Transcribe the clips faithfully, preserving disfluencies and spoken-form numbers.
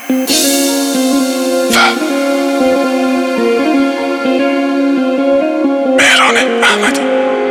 مهران احمدی.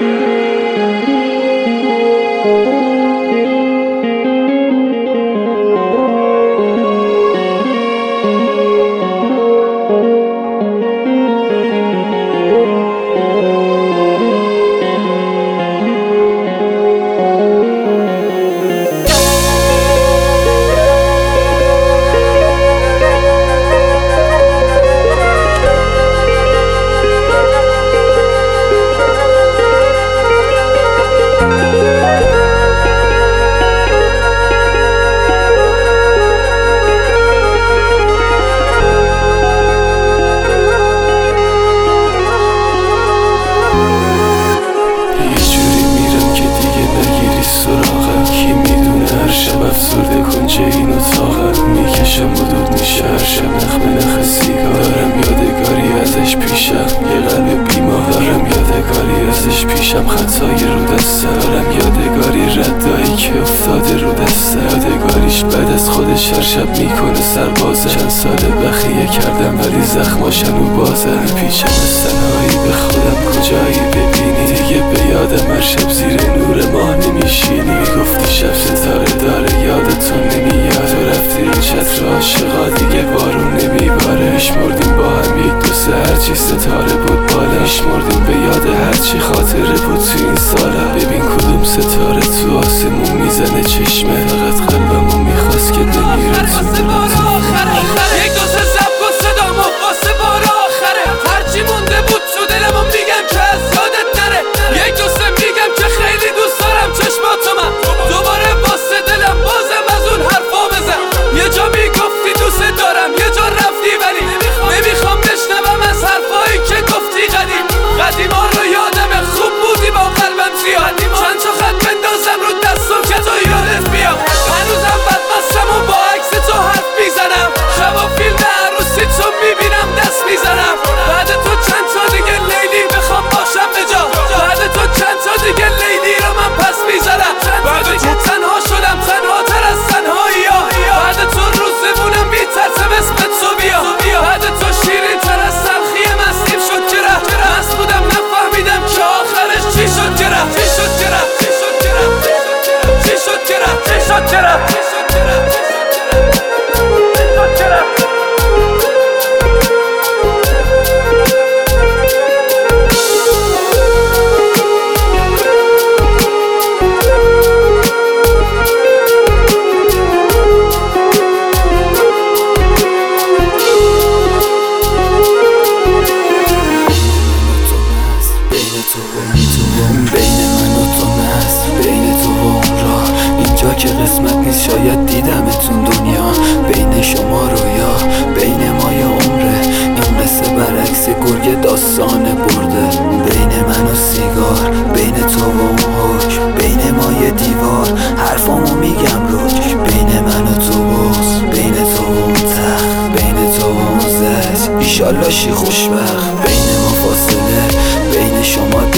افسرده کنجه این اتاقم میکشم و دود میشه هر شب نخ به نخ سیگار دارم یادگاری ازش پیشم یه قلب بیمار دارم یادگاری ازش پیشم خطای رو دسته دارم یادگاری ردایی که افتاده رو دسته یادگاریش بعد از خودش هر شب میکنه سربازه چند سال بخیه کردم ولی زخماشن و بازه پیچم از تنهایی به خودم کجایی ببینی دیگه به یادم هر شب زیر نور ماه نمیشینی میگفتی شب ستاره داره یادتون نمیاد و رفتی رو چتر عاشقا دیگه بارون نمیباره میشمردیم با هم یک دو سه هرچی ستاره بود بالا میشمردیم به یاد هرچی خاطره بود تو این سالا ببین کدوم ستاره تو آسمون میزنه چشمه فقط قلبمون میخواست که بمیره تو یک دو سه زب کن صدامو واسه بار آخره هرچی مونده بود تو دلمو میگم که از یادت نره یک دو سه میگم که خیلی دوست دارم چشماتو من دوباره واسه دلم بازم از اون حرفا بزن یه جا میگفتی دوست دارم یه جا رفتی ولی نمیخوام بشنوم از حرفایی که گفتی قدیم قدیما رو یادم خوب بودی با قلبم زیاد چند تا خط بندازم رو دستم که تو یادت بیام هنوزم بدمستم و با عکس تو حرف میزنم شبا فیلم عروسی تو میبینم دست میزنم بعد تو چند تا دیگه لیلی بخوام باشم به جا بعد تو چند تا دیگه لیلی رو من پس میزنم بعد تو تنها شدم تنها تر از تنهایی ها بعد تو روزمونم میترسم اسم تو بیا بعد تو شیرین تر از سلخی مستیم شد چرا مست بودم نفهمیدم که آخرش چی شد چرا چی شد چرا چی شد چرا چی شد چرا چی شد چرا چی شد چرا چرا که قسمت نیست شاید دیدمتون دنیا بین شما رویا بین ما یه عمره این قصه برعکس گرگ داستانه برده بین من و سیگار بین تو و اون حکم بین ما یه دیوار حرفامو میگم روش بین من و تو باز بین تو و اون تخت بین تو و اون زد ایشالله شی خوشبخت بین ما فاصله بین شما